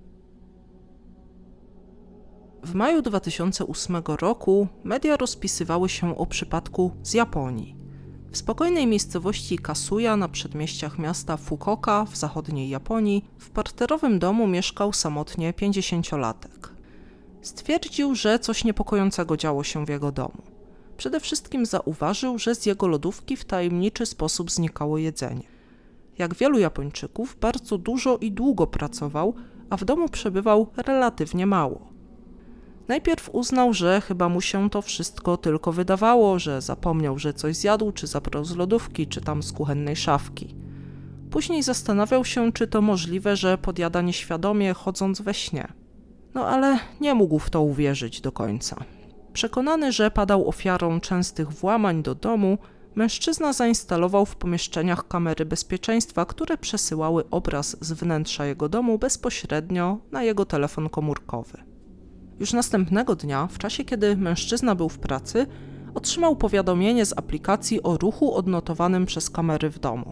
W maju 2008 roku media rozpisywały się o przypadku z Japonii. W spokojnej miejscowości Kasuya na przedmieściach miasta Fukuoka w zachodniej Japonii w parterowym domu mieszkał samotnie 50-latek. Stwierdził, że coś niepokojącego działo się w jego domu. Przede wszystkim zauważył, że z jego lodówki w tajemniczy sposób znikało jedzenie. Jak wielu Japończyków, bardzo dużo i długo pracował, a w domu przebywał relatywnie mało. Najpierw uznał, że chyba mu się to wszystko tylko wydawało, że zapomniał, że coś zjadł, czy zabrał z lodówki, czy tam z kuchennej szafki. Później zastanawiał się, czy to możliwe, że podjada nieświadomie, chodząc we śnie. No ale nie mógł w to uwierzyć do końca. Przekonany, że padał ofiarą częstych włamań do domu, mężczyzna zainstalował w pomieszczeniach kamery bezpieczeństwa, które przesyłały obraz z wnętrza jego domu bezpośrednio na jego telefon komórkowy. Już następnego dnia, w czasie kiedy mężczyzna był w pracy, otrzymał powiadomienie z aplikacji o ruchu odnotowanym przez kamery w domu.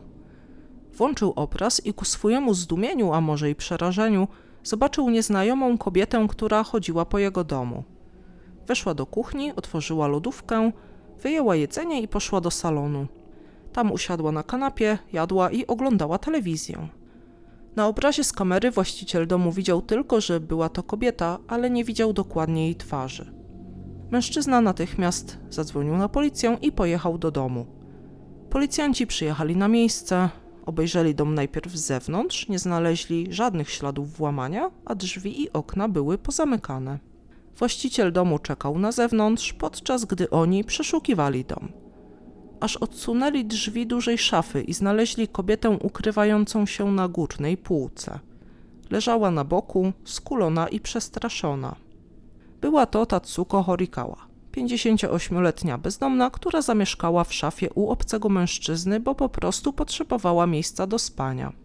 Włączył obraz i ku swojemu zdumieniu, a może i przerażeniu, zobaczył nieznajomą kobietę, która chodziła po jego domu. Weszła do kuchni, otworzyła lodówkę, wyjęła jedzenie i poszła do salonu. Tam usiadła na kanapie, jadła i oglądała telewizję. Na obrazie z kamery właściciel domu widział tylko, że była to kobieta, ale nie widział dokładnie jej twarzy. Mężczyzna natychmiast zadzwonił na policję i pojechał do domu. Policjanci przyjechali na miejsce, obejrzeli dom najpierw z zewnątrz, nie znaleźli żadnych śladów włamania, a drzwi i okna były pozamykane. Właściciel domu czekał na zewnątrz, podczas gdy oni przeszukiwali dom. Aż odsunęli drzwi dużej szafy i znaleźli kobietę ukrywającą się na górnej półce. Leżała na boku, skulona i przestraszona. Była to Tatsuko Horikawa, 58-letnia bezdomna, która zamieszkała w szafie u obcego mężczyzny, bo po prostu potrzebowała miejsca do spania.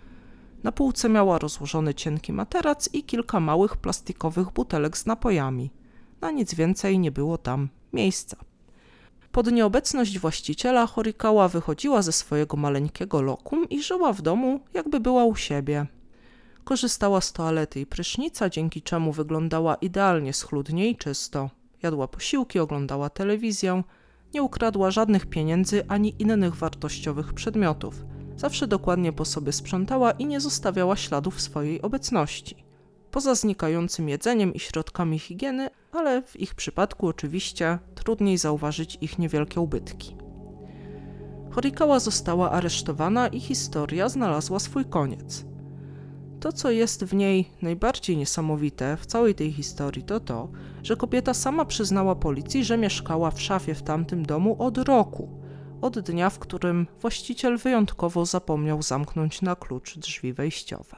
Na półce miała rozłożony cienki materac i kilka małych plastikowych butelek z napojami. Na nic więcej nie było tam miejsca. Pod nieobecność właściciela Horikawa wychodziła ze swojego maleńkiego lokum i żyła w domu, jakby była u siebie. Korzystała z toalety i prysznica, dzięki czemu wyglądała idealnie schludnie i czysto. Jadła posiłki, oglądała telewizję, nie ukradła żadnych pieniędzy ani innych wartościowych przedmiotów. Zawsze dokładnie po sobie sprzątała i nie zostawiała śladów swojej obecności. Poza znikającym jedzeniem i środkami higieny, ale w ich przypadku oczywiście trudniej zauważyć ich niewielkie ubytki. Horikawa została aresztowana i historia znalazła swój koniec. To, co jest w niej najbardziej niesamowite w całej tej historii, to to, że kobieta sama przyznała policji, że mieszkała w szafie w tamtym domu od roku, od dnia, w którym właściciel wyjątkowo zapomniał zamknąć na klucz drzwi wejściowe.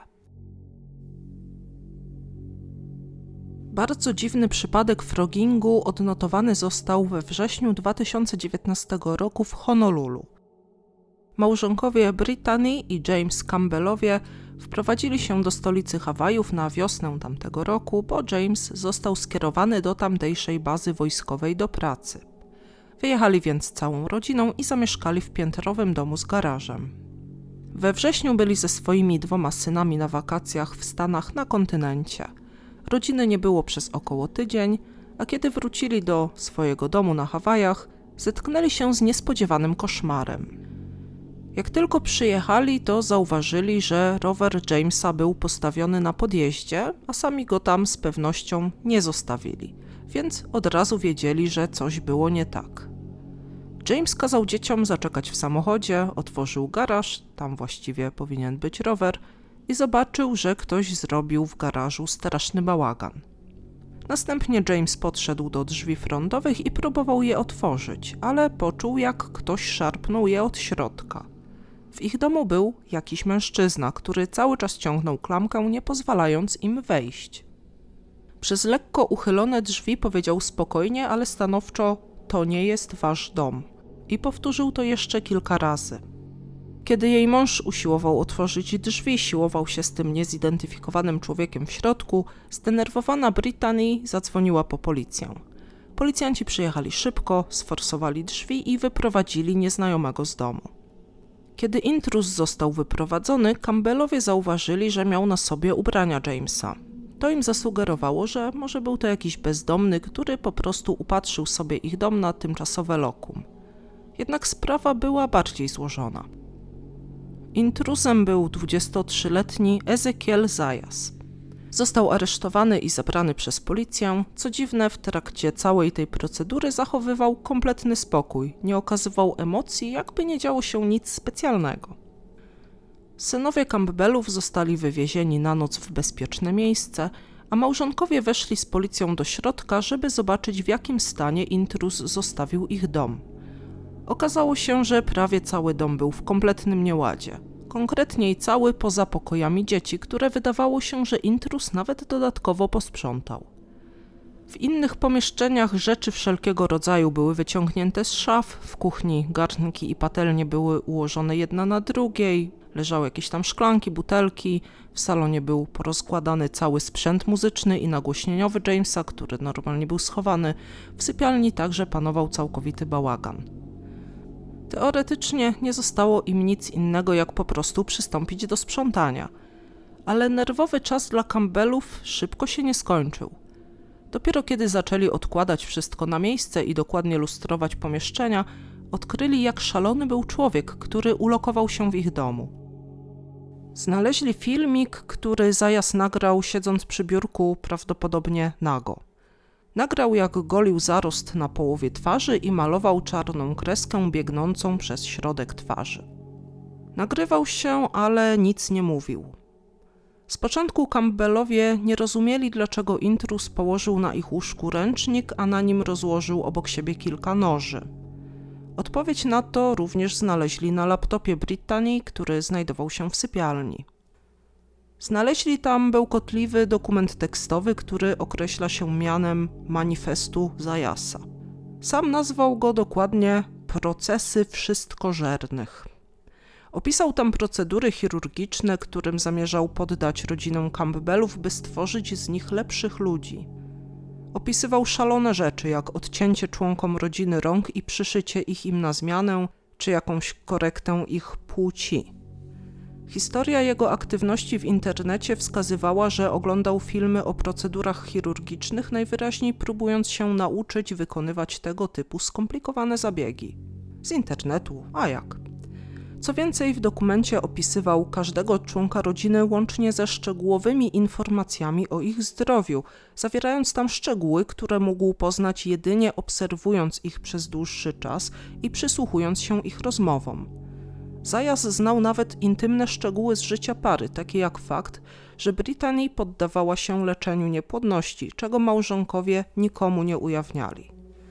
Bardzo dziwny przypadek froggingu odnotowany został we wrześniu 2019 roku w Honolulu. Małżonkowie Brittany i James Campbellowie wprowadzili się do stolicy Hawajów na wiosnę tamtego roku, bo James został skierowany do tamtejszej bazy wojskowej do pracy. Wyjechali więc całą rodziną i zamieszkali w piętrowym domu z garażem. We wrześniu byli ze swoimi 2 synami na wakacjach w Stanach na kontynencie. Rodziny nie było przez około tydzień, a kiedy wrócili do swojego domu na Hawajach, zetknęli się z niespodziewanym koszmarem. Jak tylko przyjechali, to zauważyli, że rower Jamesa był postawiony na podjeździe, a sami go tam z pewnością nie zostawili, więc od razu wiedzieli, że coś było nie tak. James kazał dzieciom zaczekać w samochodzie, otworzył garaż, tam właściwie powinien być rower, i zobaczył, że ktoś zrobił w garażu straszny bałagan. Następnie James podszedł do drzwi frontowych i próbował je otworzyć, ale poczuł, jak ktoś szarpnął je od środka. W ich domu był jakiś mężczyzna, który cały czas ciągnął klamkę, nie pozwalając im wejść. Przez lekko uchylone drzwi powiedział spokojnie, ale stanowczo: to nie jest wasz dom. I powtórzył to jeszcze kilka razy. Kiedy jej mąż usiłował otworzyć drzwi, siłował się z tym niezidentyfikowanym człowiekiem w środku, zdenerwowana Brittany zadzwoniła po policję. Policjanci przyjechali szybko, sforsowali drzwi i wyprowadzili nieznajomego z domu. Kiedy intruz został wyprowadzony, Campbellowie zauważyli, że miał na sobie ubrania Jamesa. To im zasugerowało, że może był to jakiś bezdomny, który po prostu upatrzył sobie ich dom na tymczasowe lokum. Jednak sprawa była bardziej złożona. Intruzem był 23-letni Ezekiel Zayas. Został aresztowany i zabrany przez policję. Co dziwne, w trakcie całej tej procedury zachowywał kompletny spokój, nie okazywał emocji, jakby nie działo się nic specjalnego. Synowie Campbellów zostali wywiezieni na noc w bezpieczne miejsce, a małżonkowie weszli z policją do środka, żeby zobaczyć, w jakim stanie intruz zostawił ich dom. Okazało się, że prawie cały dom był w kompletnym nieładzie. Konkretniej cały poza pokojami dzieci, które wydawało się, że intruz nawet dodatkowo posprzątał. W innych pomieszczeniach rzeczy wszelkiego rodzaju były wyciągnięte z szaf, w kuchni garnki i patelnie były ułożone jedna na drugiej, leżały jakieś tam szklanki, butelki, w salonie był porozkładany cały sprzęt muzyczny i nagłośnieniowy Jamesa, który normalnie był schowany, w sypialni także panował całkowity bałagan. Teoretycznie nie zostało im nic innego, jak po prostu przystąpić do sprzątania, ale nerwowy czas dla Campbellów szybko się nie skończył. Dopiero kiedy zaczęli odkładać wszystko na miejsce i dokładnie lustrować pomieszczenia, odkryli, jak szalony był człowiek, który ulokował się w ich domu. Znaleźli filmik, który Zayas nagrał siedząc przy biurku, prawdopodobnie nago. Nagrał, jak golił zarost na połowie twarzy i malował czarną kreskę biegnącą przez środek twarzy. Nagrywał się, ale nic nie mówił. Z początku Campbellowie nie rozumieli, dlaczego intruz położył na ich łóżku ręcznik, a na nim rozłożył obok siebie kilka noży. Odpowiedź na to również znaleźli na laptopie Brittany, który znajdował się w sypialni. Znaleźli tam bełkotliwy dokument tekstowy, który określa się mianem manifestu Zayasa. Sam nazwał go dokładnie procesy wszystkożernych. Opisał tam procedury chirurgiczne, którym zamierzał poddać rodzinę Campbellów, by stworzyć z nich lepszych ludzi. Opisywał szalone rzeczy, jak odcięcie członkom rodziny rąk i przyszycie ich im na zmianę, czy jakąś korektę ich płci. Historia jego aktywności w internecie wskazywała, że oglądał filmy o procedurach chirurgicznych, najwyraźniej próbując się nauczyć wykonywać tego typu skomplikowane zabiegi. Z internetu, a jak? Co więcej, w dokumencie opisywał każdego członka rodziny łącznie ze szczegółowymi informacjami o ich zdrowiu, zawierając tam szczegóły, które mógł poznać jedynie obserwując ich przez dłuższy czas i przysłuchując się ich rozmowom. Zayas znał nawet intymne szczegóły z życia pary, takie jak fakt, że Brittany poddawała się leczeniu niepłodności, czego małżonkowie nikomu nie ujawniali.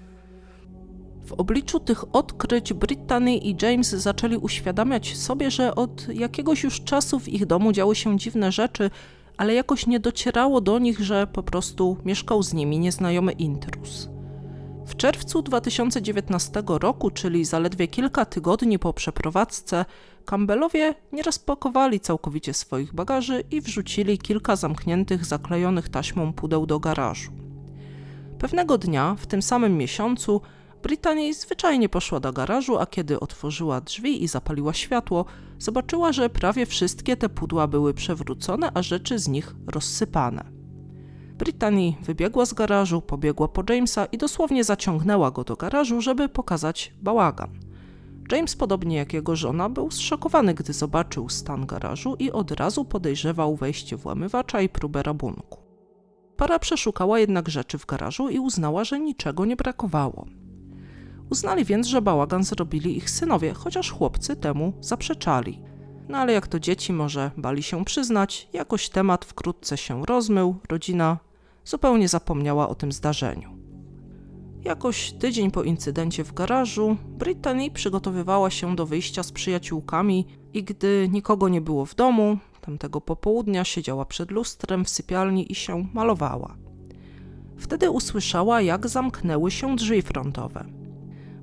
W obliczu tych odkryć Brittany i James zaczęli uświadamiać sobie, że od jakiegoś już czasu w ich domu działy się dziwne rzeczy, ale jakoś nie docierało do nich, że po prostu mieszkał z nimi nieznajomy intruz. W czerwcu 2019 roku, czyli zaledwie kilka tygodni po przeprowadzce, Campbellowie nie rozpakowali całkowicie swoich bagaży i wrzucili kilka zamkniętych, zaklejonych taśmą pudeł do garażu. Pewnego dnia, w tym samym miesiącu, Brittany zwyczajnie poszła do garażu, a kiedy otworzyła drzwi i zapaliła światło, zobaczyła, że prawie wszystkie te pudła były przewrócone, a rzeczy z nich rozsypane. Brittany wybiegła z garażu, pobiegła po Jamesa i dosłownie zaciągnęła go do garażu, żeby pokazać bałagan. James, podobnie jak jego żona, był zszokowany, gdy zobaczył stan garażu i od razu podejrzewał wejście włamywacza i próbę rabunku. Para przeszukała jednak rzeczy w garażu i uznała, że niczego nie brakowało. Uznali więc, że bałagan zrobili ich synowie, chociaż chłopcy temu zaprzeczali. No ale jak to dzieci, może bali się przyznać, jakoś temat wkrótce się rozmył, rodzina zupełnie zapomniała o tym zdarzeniu. Jakoś tydzień po incydencie w garażu Brittany przygotowywała się do wyjścia z przyjaciółkami i gdy nikogo nie było w domu, tamtego popołudnia siedziała przed lustrem w sypialni i się malowała. Wtedy usłyszała, jak zamknęły się drzwi frontowe.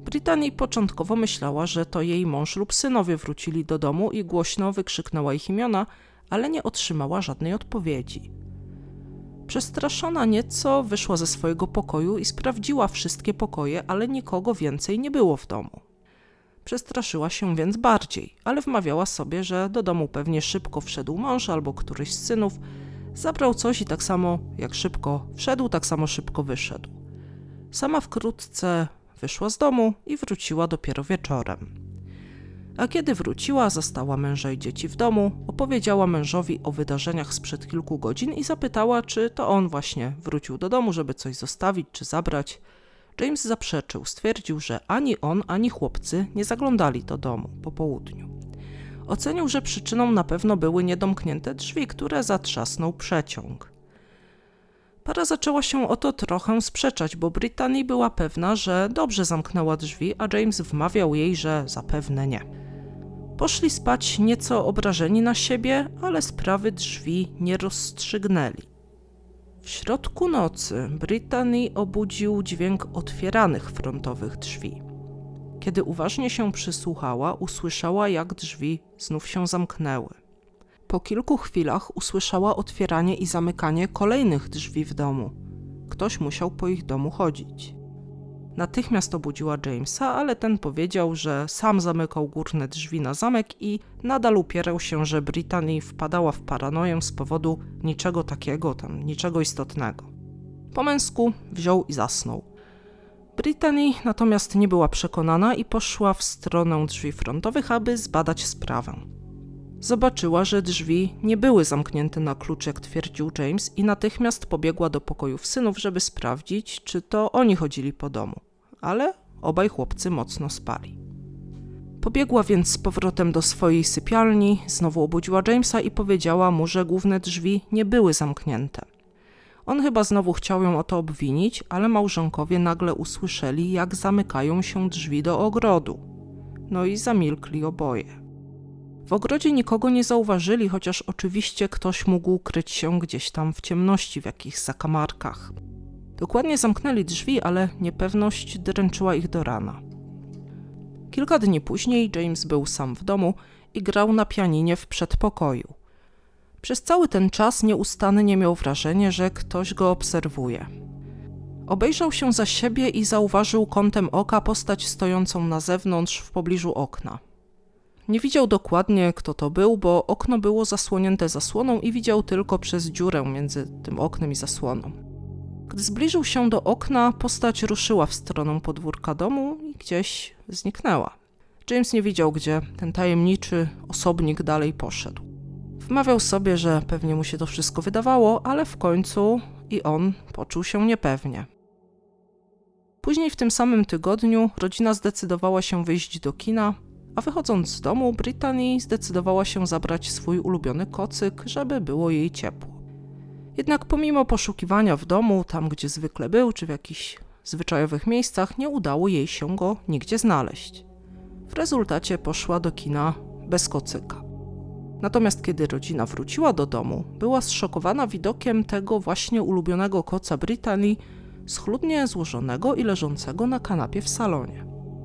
Brittany początkowo myślała, że to jej mąż lub synowie wrócili do domu i głośno wykrzyknęła ich imiona, ale nie otrzymała żadnej odpowiedzi. Przestraszona nieco wyszła ze swojego pokoju i sprawdziła wszystkie pokoje, ale nikogo więcej nie było w domu. Przestraszyła się więc bardziej, ale wmawiała sobie, że do domu pewnie szybko wszedł mąż albo któryś z synów, zabrał coś i tak samo jak szybko wszedł, tak samo szybko wyszedł. Sama wkrótce wyszła z domu i wróciła dopiero wieczorem. A kiedy wróciła, zastała męża i dzieci w domu, opowiedziała mężowi o wydarzeniach sprzed kilku godzin i zapytała, czy to on właśnie wrócił do domu, żeby coś zostawić czy zabrać. James zaprzeczył, stwierdził, że ani on, ani chłopcy nie zaglądali do domu po południu. Ocenił, że przyczyną na pewno były niedomknięte drzwi, które zatrzasnął przeciąg. Para zaczęła się o to trochę sprzeczać, bo Brittany była pewna, że dobrze zamknęła drzwi, a James wmawiał jej, że zapewne nie. Poszli spać nieco obrażeni na siebie, ale sprawy drzwi nie rozstrzygnęli. W środku nocy Brittany obudził dźwięk otwieranych frontowych drzwi. Kiedy uważnie się przysłuchała, usłyszała, jak drzwi znów się zamknęły. Po kilku chwilach usłyszała otwieranie i zamykanie kolejnych drzwi w domu. Ktoś musiał po ich domu chodzić. Natychmiast obudziła Jamesa, ale ten powiedział, że sam zamykał górne drzwi na zamek i nadal upierał się, że Brittany wpadała w paranoję z powodu niczego takiego, niczego istotnego. Po męsku wziął i zasnął. Brittany natomiast nie była przekonana i poszła w stronę drzwi frontowych, aby zbadać sprawę. Zobaczyła, że drzwi nie były zamknięte na klucz, jak twierdził James, i natychmiast pobiegła do pokojów synów, żeby sprawdzić, czy to oni chodzili po domu, ale obaj chłopcy mocno spali. Pobiegła więc z powrotem do swojej sypialni, znowu obudziła Jamesa i powiedziała mu, że główne drzwi nie były zamknięte. On chyba znowu chciał ją o to obwinić, ale małżonkowie nagle usłyszeli, jak zamykają się drzwi do ogrodu. No i zamilkli oboje. W ogrodzie nikogo nie zauważyli, chociaż oczywiście ktoś mógł kryć się gdzieś tam w ciemności, w jakichś zakamarkach. Dokładnie zamknęli drzwi, ale niepewność dręczyła ich do rana. Kilka dni później James był sam w domu i grał na pianinie w przedpokoju. Przez cały ten czas nieustannie miał wrażenie, że ktoś go obserwuje. Obejrzał się za siebie i zauważył kątem oka postać stojącą na zewnątrz w pobliżu okna. Nie widział dokładnie, kto to był, bo okno było zasłonięte zasłoną i widział tylko przez dziurę między tym oknem i zasłoną. Gdy zbliżył się do okna, postać ruszyła w stronę podwórka domu i gdzieś zniknęła. James nie wiedział, gdzie ten tajemniczy osobnik dalej poszedł. Wmawiał sobie, że pewnie mu się to wszystko wydawało, ale w końcu i on poczuł się niepewnie. Później w tym samym tygodniu rodzina zdecydowała się wyjść do kina, a wychodząc z domu, Brittany zdecydowała się zabrać swój ulubiony kocyk, żeby było jej ciepło. Jednak pomimo poszukiwania w domu, tam gdzie zwykle był, czy w jakichś zwyczajowych miejscach, nie udało jej się go nigdzie znaleźć. W rezultacie poszła do kina bez kocyka. Natomiast kiedy rodzina wróciła do domu, była zszokowana widokiem tego właśnie ulubionego koca Brittany, schludnie złożonego i leżącego na kanapie w salonie.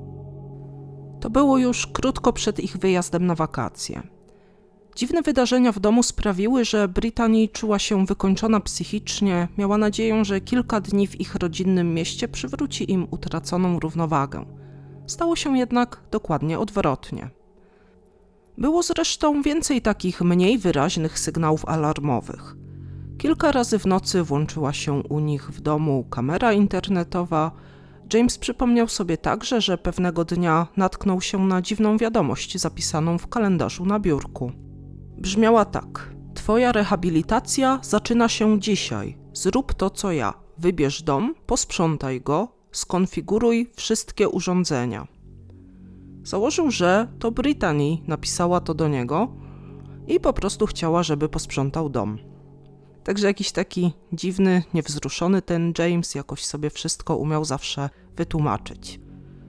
To było już krótko przed ich wyjazdem na wakacje. Dziwne wydarzenia w domu sprawiły, że Brittany czuła się wykończona psychicznie, miała nadzieję, że kilka dni w ich rodzinnym mieście przywróci im utraconą równowagę. Stało się jednak dokładnie odwrotnie. Było zresztą więcej takich mniej wyraźnych sygnałów alarmowych. Kilka razy w nocy włączyła się u nich w domu kamera internetowa. James przypomniał sobie także, że pewnego dnia natknął się na dziwną wiadomość zapisaną w kalendarzu na biurku. Brzmiała tak: twoja rehabilitacja zaczyna się dzisiaj. Zrób to, co ja. Wybierz dom, posprzątaj go, skonfiguruj wszystkie urządzenia. Założył, że to Brittany napisała to do niego i po prostu chciała, żeby posprzątał dom. Także jakiś taki dziwny, niewzruszony ten James jakoś sobie wszystko umiał zawsze wytłumaczyć.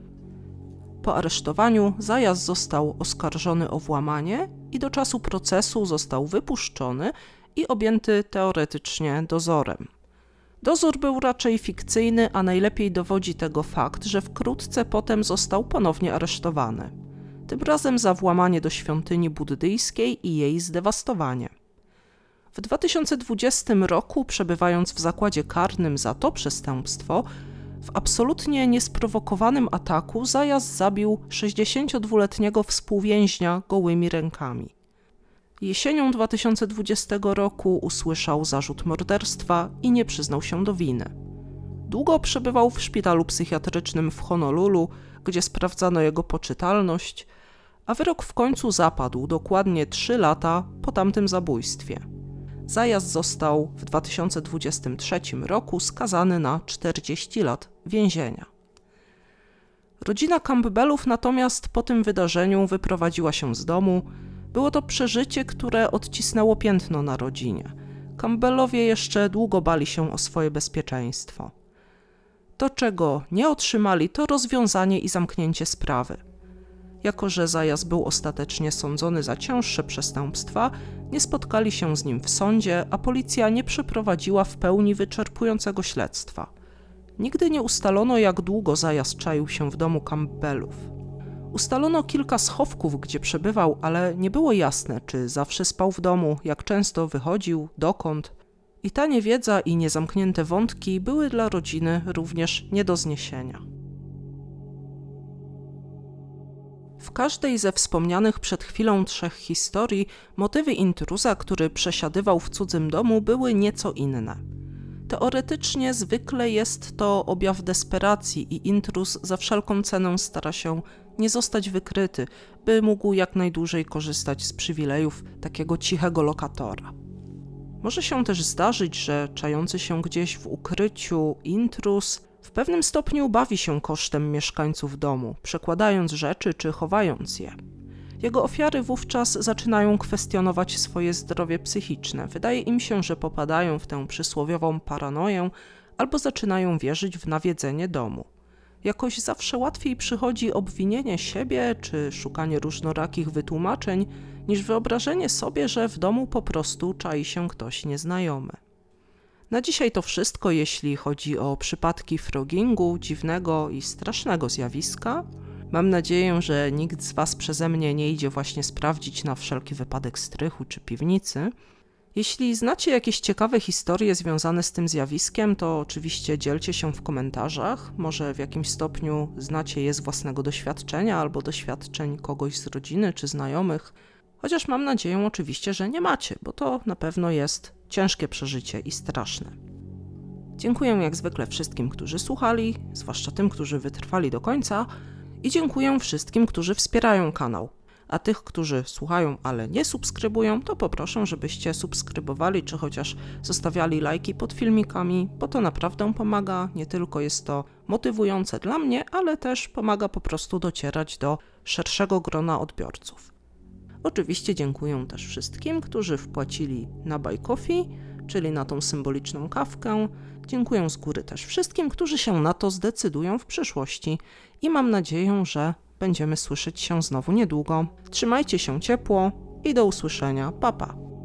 Po aresztowaniu Zayas został oskarżony o włamanie i do czasu procesu został wypuszczony i objęty teoretycznie dozorem. Dozór był raczej fikcyjny, a najlepiej dowodzi tego fakt, że wkrótce potem został ponownie aresztowany. Tym razem za włamanie do świątyni buddyjskiej i jej zdewastowanie. W 2020 roku, przebywając w zakładzie karnym za to przestępstwo, w absolutnie niesprowokowanym ataku Zayas zabił 62-letniego współwięźnia gołymi rękami. Jesienią 2020 roku usłyszał zarzut morderstwa i nie przyznał się do winy. Długo przebywał w szpitalu psychiatrycznym w Honolulu, gdzie sprawdzano jego poczytalność, a wyrok w końcu zapadł dokładnie 3 lata po tamtym zabójstwie. Zayas został w 2023 roku skazany na 40 lat więzienia. Rodzina Campbellów natomiast po tym wydarzeniu wyprowadziła się z domu. Było to przeżycie, które odcisnęło piętno na rodzinie. Campbellowie jeszcze długo bali się o swoje bezpieczeństwo. To, czego nie otrzymali, to rozwiązanie i zamknięcie sprawy. Jako że Zayas był ostatecznie sądzony za cięższe przestępstwa, nie spotkali się z nim w sądzie, a policja nie przeprowadziła w pełni wyczerpującego śledztwa. Nigdy nie ustalono, jak długo Zayas czaił się w domu Campbellów. Ustalono kilka schowków, gdzie przebywał, ale nie było jasne, czy zawsze spał w domu, jak często wychodził, dokąd. I ta niewiedza i niezamknięte wątki były dla rodziny również nie do zniesienia. W każdej ze wspomnianych przed chwilą 3 historii motywy intruza, który przesiadywał w cudzym domu, były nieco inne. Teoretycznie zwykle jest to objaw desperacji i intruz za wszelką cenę stara się nie zostać wykryty, by mógł jak najdłużej korzystać z przywilejów takiego cichego lokatora. Może się też zdarzyć, że czający się gdzieś w ukryciu intruz w pewnym stopniu bawi się kosztem mieszkańców domu, przekładając rzeczy czy chowając je. Jego ofiary wówczas zaczynają kwestionować swoje zdrowie psychiczne. Wydaje im się, że popadają w tę przysłowiową paranoję albo zaczynają wierzyć w nawiedzenie domu. Jakoś zawsze łatwiej przychodzi obwinienie siebie czy szukanie różnorakich wytłumaczeń, niż wyobrażenie sobie, że w domu po prostu czai się ktoś nieznajomy. Na dzisiaj to wszystko, jeśli chodzi o przypadki froggingu, dziwnego i strasznego zjawiska. Mam nadzieję, że nikt z Was przeze mnie nie idzie właśnie sprawdzić na wszelki wypadek strychu czy piwnicy. Jeśli znacie jakieś ciekawe historie związane z tym zjawiskiem, to oczywiście dzielcie się w komentarzach. Może w jakimś stopniu znacie je z własnego doświadczenia albo doświadczeń kogoś z rodziny czy znajomych. Chociaż mam nadzieję oczywiście, że nie macie, bo to na pewno jest ciężkie przeżycie i straszne. Dziękuję jak zwykle wszystkim, którzy słuchali, zwłaszcza tym, którzy wytrwali do końca, i dziękuję wszystkim, którzy wspierają kanał. A tych, którzy słuchają, ale nie subskrybują, to poproszę, żebyście subskrybowali, czy chociaż zostawiali lajki pod filmikami, bo to naprawdę pomaga. Nie tylko jest to motywujące dla mnie, ale też pomaga po prostu docierać do szerszego grona odbiorców. Oczywiście dziękuję też wszystkim, którzy wpłacili na Buy Coffee, czyli na tą symboliczną kawkę. Dziękuję z góry też wszystkim, którzy się na to zdecydują w przyszłości i mam nadzieję, że będziemy słyszeć się znowu niedługo. Trzymajcie się ciepło i do usłyszenia. Pa, pa.